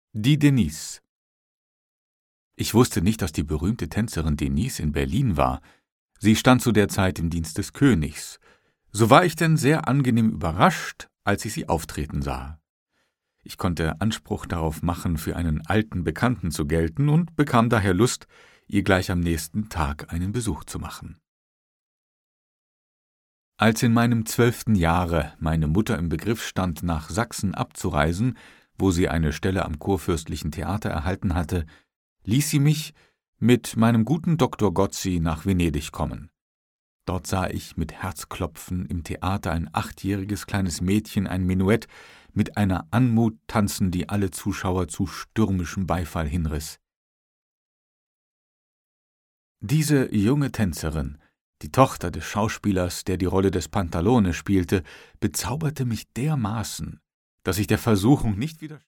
Die Denise. Ich wusste nicht, dass die berühmte Tänzerin Denise in Berlin war. Sie stand zu der Zeit im Dienst des Königs. So war ich denn sehr angenehm überrascht, als ich sie auftreten sah. Ich konnte Anspruch darauf machen, für einen alten Bekannten zu gelten und bekam daher Lust, ihr gleich am nächsten Tag einen Besuch zu machen. Als in meinem 12. Jahre meine Mutter im Begriff stand, nach Sachsen abzureisen, wo sie eine Stelle am Kurfürstlichen Theater erhalten hatte, ließ sie mich mit meinem guten Doktor Gozzi nach Venedig kommen. Dort sah ich mit Herzklopfen im Theater ein 8-jähriges kleines Mädchen ein Menuett mit einer Anmut tanzen, die alle Zuschauer zu stürmischem Beifall hinriss. Diese junge Tänzerin, die Tochter des Schauspielers, der die Rolle des Pantalone spielte, bezauberte mich dermaßen, dass ich der Versuchung nicht widerstand.